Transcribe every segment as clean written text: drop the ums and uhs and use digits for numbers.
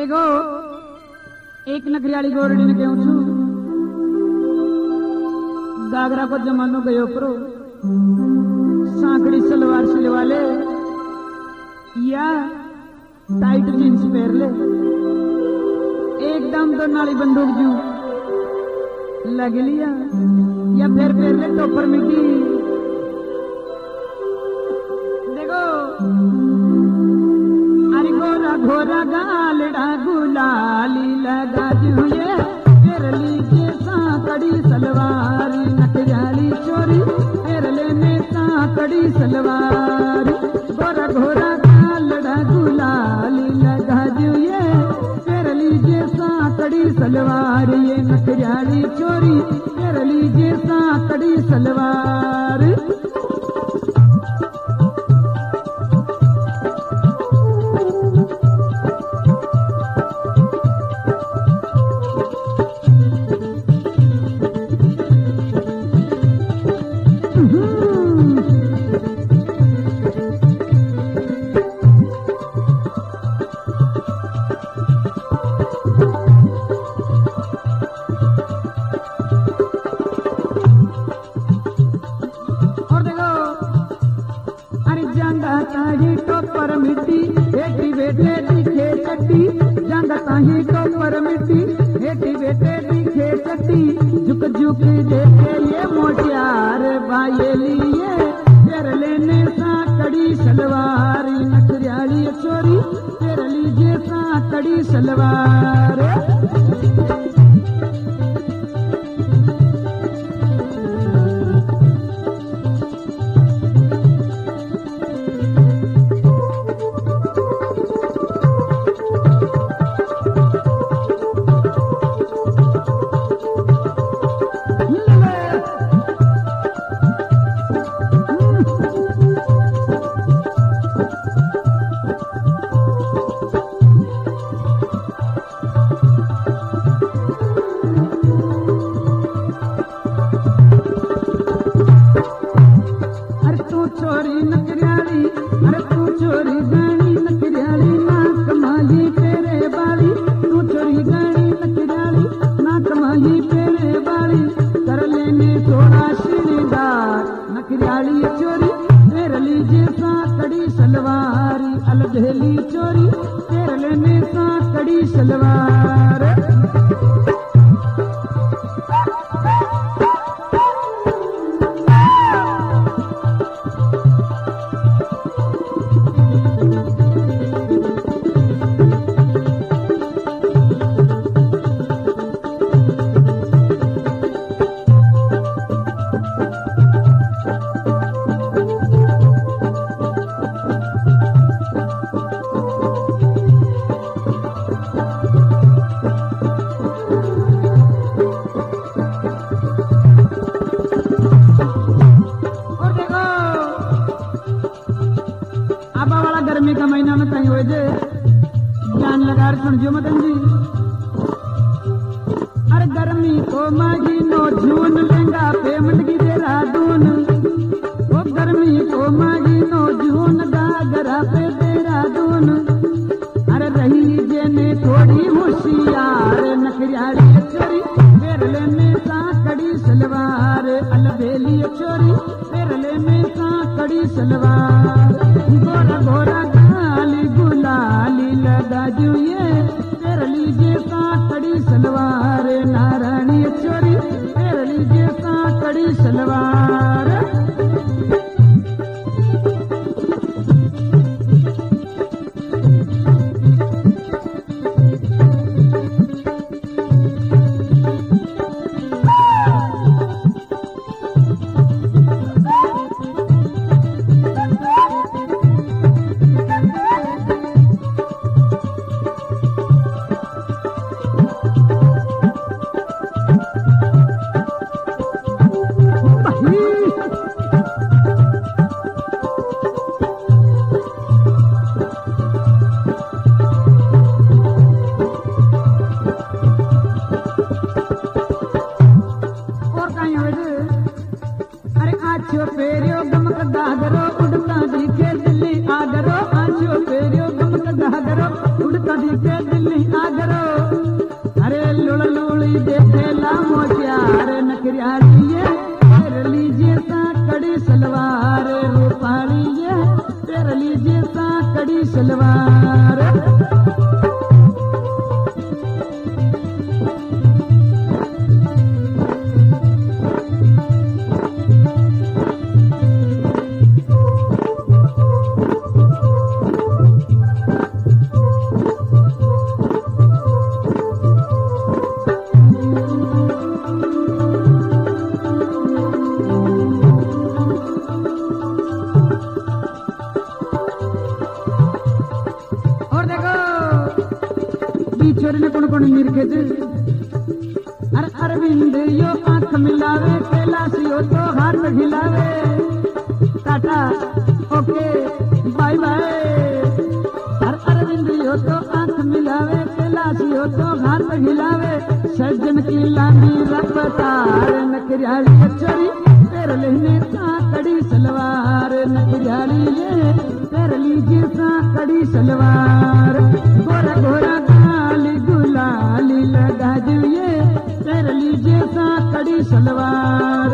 देखो एक नखरियाली गोरड़ी ने कहूं छू गागरा को जमानो गयो करो सांकड़ी सलवार सिलवा ले या टाइट जींस पहन ले एकदम तो नाली बंदूक जू लग लिया या फिर पहन ले टोपर मिट्टी। देखो अरे गोरा घोरा गालड़ा गुलाली लगा जुए फिर लीजिए सांकड़ी सलवारी नखरियाली चोरी फिर लेने सांकड़ी सलवारी गोरा घोरा गालड़ा गुलाली लगा जुए फिर लीजिए सांकड़ी सलवार ये नखरियाली चोरी फिर लीजिए सांकड़ी सलवार। झुक झुक देखे ये मोटियार बाये लिए फिर लेने सांकड़ी सलवारी नखरियाली चोरी फिर लीजिए सांकड़ी सलवार। नखरियाली चोरी फिर लीजिए सांकड़ी सलवारी अलबेली चोरी फिर लेने सांकड़ी सलवार। गर्मी का महीना में कहीं हुए जे जान लगा सुनजो मदन जी। अरे गर्मी को मागी नो जून लेंगा पेमेंट की देहरादून वो गर्मी को मागी नो जून गागरा पे देहरादून। अरे रही जेने थोड़ी होशियार नखरियाली चोरी फिर लेने सांकड़ी सलवार अलबेली चोरी फिर लेने सांकड़ी सलवार। गोरा गोरा गाली गुलाली लगा जुए फिर लीजिए सांकड़ी सलवार नारायणी चोरी फिर लीजिए सांकड़ी सलवार। कड़ी सलवार। छोरी ने कौन कौन निरखे अरे अरविंद यो आंख मिलावे, कैलाशियो तो हाथ खिलावे। Tata okay bye bye. अरे अरविंद यो तो आंख मिलावे, कैलाशियो तो हाथ खिलावे। सज्जन की लांगी रफ्तार नकरियाली छोरी तेरे लेने सा कड़ी सलवार। नकरियाली ये तेरे लीजिए सा कड़ी सलवार। गोरा गोरा गुलाली लगा जुए तेरे लीजिए सा कड़ी सलवार।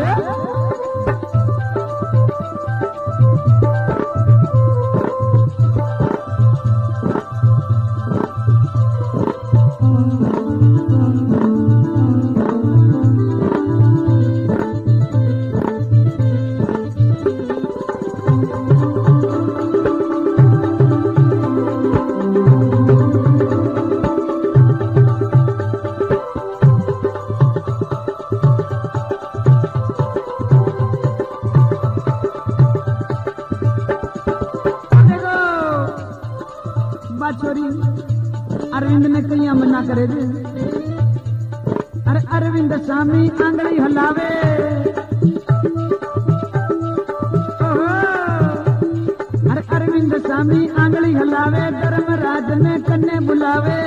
छोरी अरविंद ने कहीं मना करे दे। अरे अरविंद स्वामी आंगली हलावे। अरे अरविंद स्वामी आंगली हलावे, धर्मराज ने कन्ने बुलावे।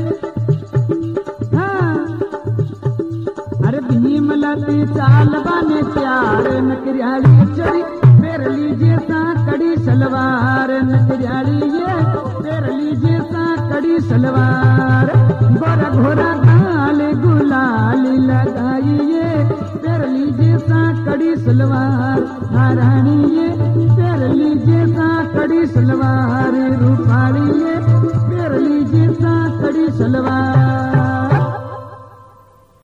हाँ। अरे भीम लती चाल बाने प्यार नकरियाली छोरी मेरे लीजिए सा कड़ी सलवार। नकरियाली ये तेरे लीजिए सा कड़ी सलवार। गोरा घोरा गाल गुलाली लगाइए तेरे लीजिए सा कड़ी सलवार। महारानी